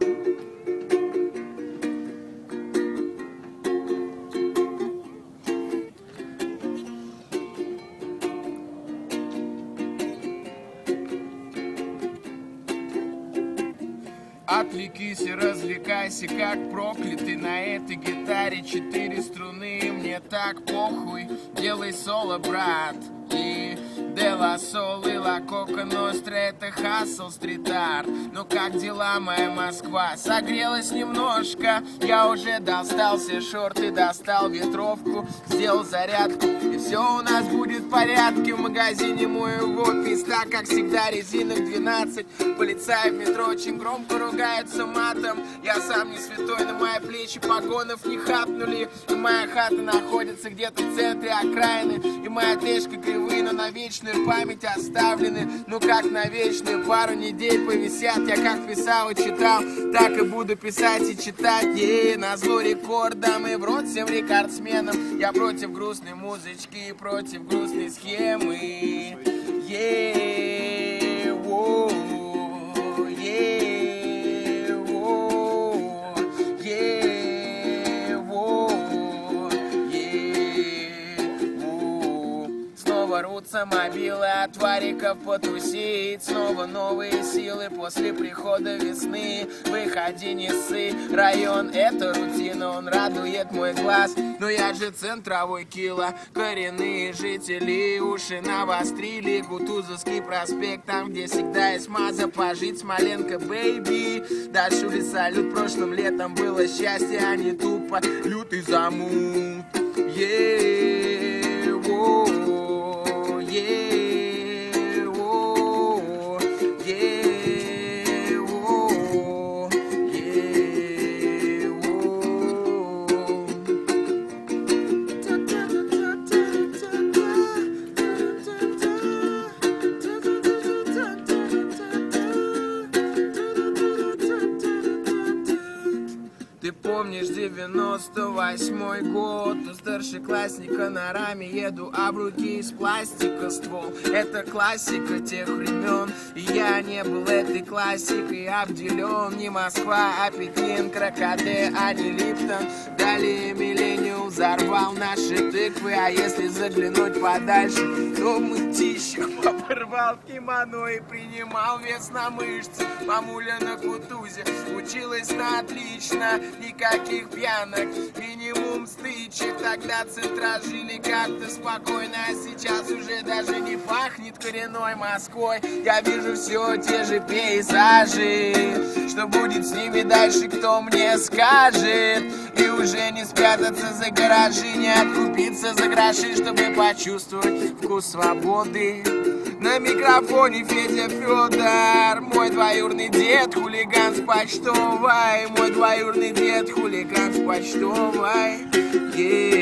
Отвлекись и развлекайся, как проклятый. На этой гитаре 4 струны. Мне так похуй, делай соло, брат. И Дела Сол и Ла Кока Ностра — это хассл, стрит-арт. Ну как дела, моя Москва? Согрелась немножко. Я уже достал все шорты, достал ветровку, сделал зарядку, и все у нас будет в порядке. В магазине моего пизда, как всегда, резинок 12. Полицаи в метро очень громко ругаются матом. Я сам не святой, на мои плечи погонов не хапнули. И моя хата находится где-то в центре окраины. И моя отрежка кривые, но на вечную память оставлены. Ну как на вечную, пару недель повисят. Я как писал и читал, так и буду писать и читать. Назло рекордам и в рот всем рекордсменам. Я против грустной музычки и против грустной схемы. Рвутся мобилы от вариков потусить. Снова новые силы после прихода весны. Выходи, не ссы, район — это рутина, он радует мой глаз. Но я же центровой кило, коренные жители уши навострили. Кутузовский проспект, там, где всегда есть маза. Пожить Смоленко, бэйби. Дальше улиц салют, прошлым летом было счастье, а не тупо лютый замут. Ты помнишь 98-й год? У старшеклассника на раме еду, а в руке из пластика ствол. Это классика тех времен, и я не был этой классикой обделен. Не Москва, а Пекин, Крокоде, а не Липтон. Далее миллениум взорвал наши тыквы. А если заглянуть подальше, то мытищик оборвал кимоно и принимал вес на мышцы. Мамуля на Кутузе училась на отлично. Никаких пьянок, минимум стычек. Тогда центра жили как-то спокойно, а сейчас уже даже не пахнет коренной Москвой. Я вижу все те же пейзажи. Что будет с ними дальше, кто мне скажет? И уже не спрятаться за гаражи, не откупиться за гроши, чтобы почувствовать вкус свободы. На микрофоне Федя Федор, мой двоюродный дед, хулиган с почтовой. Мой двоюродный дед, хулиган с почтовой.